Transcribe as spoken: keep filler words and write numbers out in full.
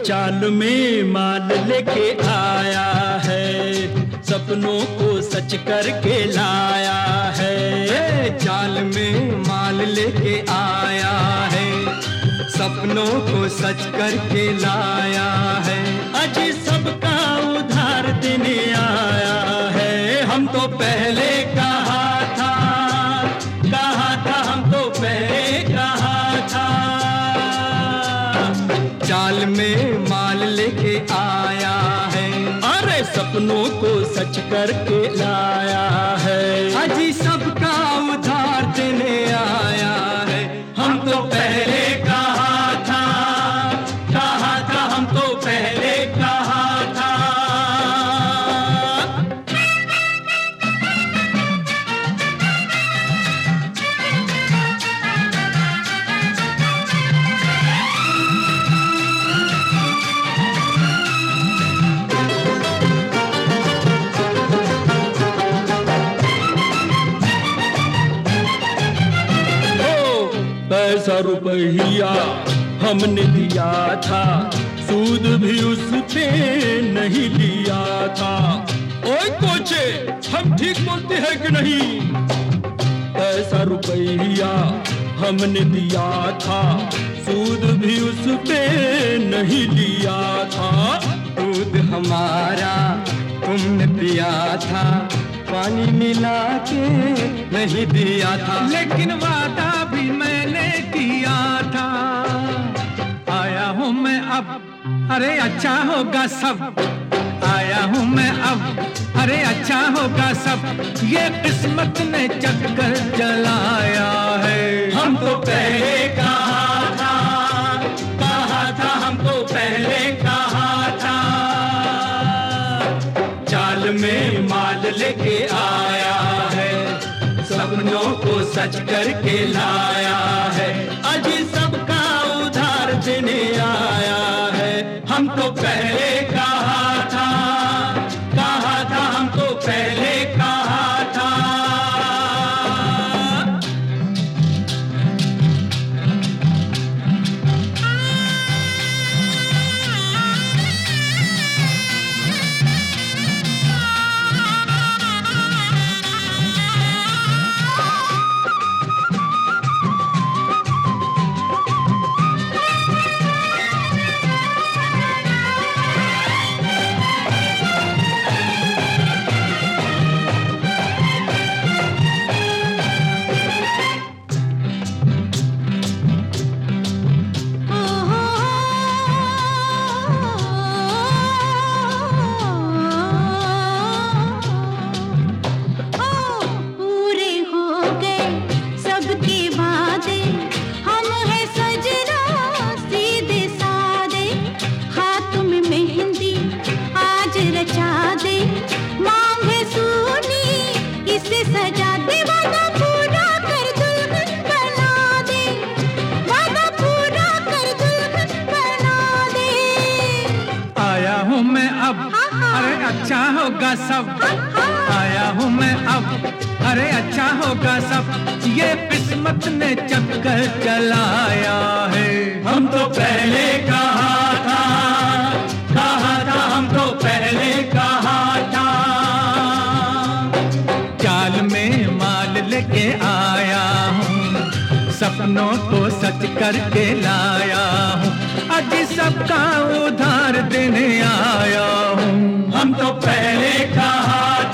चाल में माल लेके आया है, सपनों को सच करके लाया है। चाल में माल लेके आया है, सपनों को सच करके लाया है। अजी सबका उधार देने आया है। हम तो पहले कहा था, कहा था हम तो पहले कहा था। चाल में माल लेके आया है, अरे सपनों को सच करके लाया है। अजी सबका उधार देने आया है। हम तो पहले कहा था, कहा था हम तो पहले कहा था। पैसा रुपया हमने दिया था, सूद भी उस पे नहीं लिया था। ओए कोचे, हम ठीक बोलते हैं कि नहीं? पैसा रुपया हमने दिया था, सूद भी उस पे नहीं लिया था। दूध हमारा तुमने पिया था, पानी मिला के नहीं दिया था। लेकिन वादा भी मैंने किया था। आया हूँ मैं अब, अरे अच्छा होगा सब। आया हूँ मैं अब, अरे अच्छा होगा सब। ये किस्मत ने चक्कर चलाया है। हम तो पहले कहा था, कहा था हम तो पहले कहा था। चाल में माल लेके आया है, सपनों को सच करके लाया है। अजी सबका उधार देने आया है। हम तो पहले कहा था, कहा था हम तो पहले कहा था। अच्छा होगा सब। आया हूँ मैं अब, अरे अच्छा होगा सब। ये किस्मत ने चक्कर चलाया है। हम तो पहले कहा था, कहा था हम तो पहले कहा था। चाल में माल लेके आया हूँ, सपनों को सच करके लाया हूँ। आज सबका उधार देने आया हूँ। हम तो पहले कहा